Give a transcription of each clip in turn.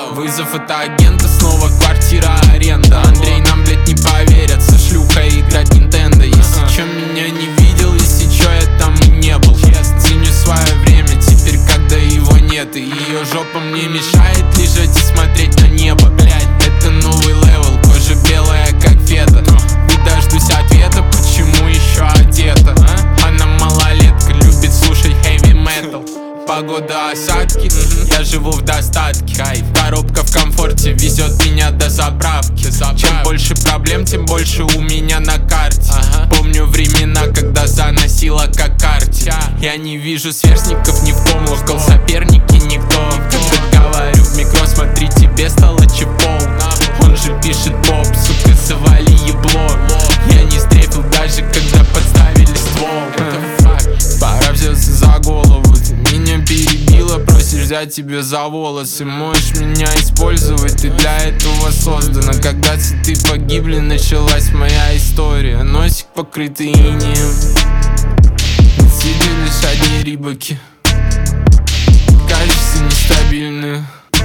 Вызов это агента, снова квартира аренда. Андрей нам, блядь, не поверят, со шлюхой играть Nintendo. Если чё, меня не видел, если чё, я там и не был. Ценю свое время теперь, когда его нет. И ее жопа мне мешает лежать и смотреть на небо. Блядь, это новый левел, кожа белая, как фета. Не дождусь ответа, почему еще одета. Она малолетка, любит слушать heavy metal. Погода осадки, я живу в достатке. Коробка в комфорте везет меня до заправки. Чем больше проблем, тем больше у меня на карте. Помню времена, когда заносила как карте. Я не вижу сверстников ни в ком, локал соперники никто. Когда говорю в микро, смотри, тебе стало чепол. Он же пишет поп, сука, завали ебло. Я не стрефил даже, когда подставили ствол. Пора взяться за голову, ты меня перебила, просишь взять тебя за волосы. Можешь меня использовать, ты для этого создана. Когда цветы погибли, началась моя история. Носик покрытый инеем, сидели лишь одни рибаки. Кажется нестабильные,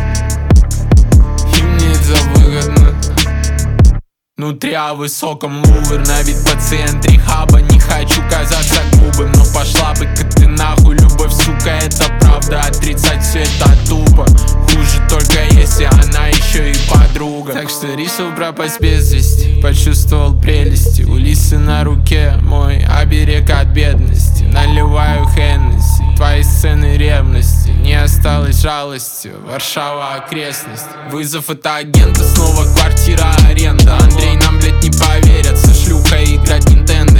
и мне это выгодно. Внутри о высоком Лувр, на вид пациент рехаба. Не хочу казаться грубым, но пошла бы-ка ты нахуй. Любовь, сука, это правда, отрицать все это тупо. Хуже только если она еще и подруга. Так что решил пропасть без вести, почувствовал прелести. У лисы на руке мой оберег от бедности. Наливаю Хеннесси, твои сцены ревности. Не осталось жалости, Варшава окрестность. Вызов это агента, снова квартира аренда. Андрей нам, блядь, не поверят, со шлюхой играть Nintendo.